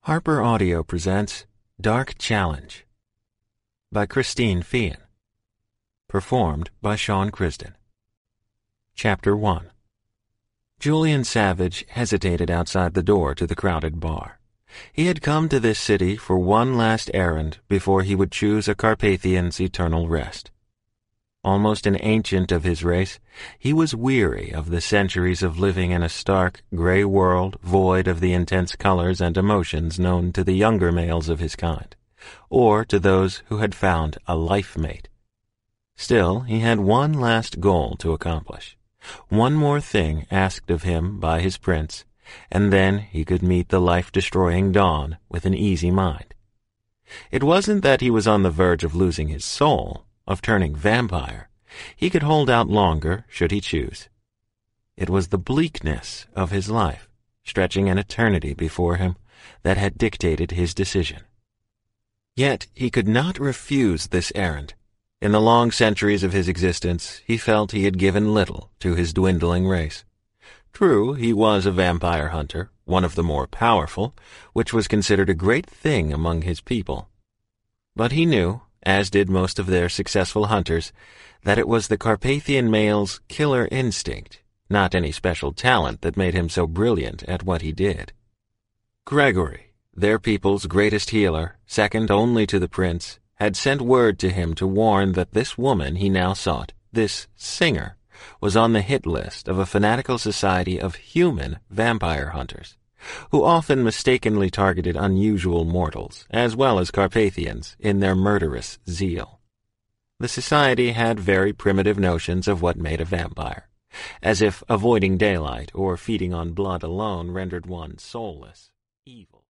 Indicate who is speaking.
Speaker 1: Harper Audio presents Dark Challenge by Christine Feehan. Performed by Sean Crisden. Chapter 1. Julian Savage hesitated outside the door to the crowded bar. He had come to this city for one last errand before he would choose a Carpathian's eternal rest. Almost an ancient of his race, he was weary of the centuries of living in a stark, gray world void of the intense colors and emotions known to the younger males of his kind, or to those who had found a life mate. Still, he had one last goal to accomplish, one more thing asked of him by his prince, and then he could meet the life-destroying dawn with an easy mind. It wasn't that he was on the verge of losing his soul, of turning vampire. He could hold out longer, should he choose. It was the bleakness of his life, stretching an eternity before him, that had dictated his decision. Yet he could not refuse this errand. In the long centuries of his existence, he felt he had given little to his dwindling race. True, he was a vampire hunter, one of the more powerful, which was considered a great thing among his people. But he knew, as did most of their successful hunters, that it was the Carpathian male's killer instinct, not any special talent that made him so brilliant at what he did. Gregory, their people's greatest healer, second only to the prince, had sent word to him to warn that this woman he now sought, this singer, was on the hit list of a fanatical society of human vampire hunters, who often mistakenly targeted unusual mortals, as well as Carpathians, in their murderous zeal. The society had very primitive notions of what made a vampire, as if avoiding daylight or feeding on blood alone rendered one soulless, evil.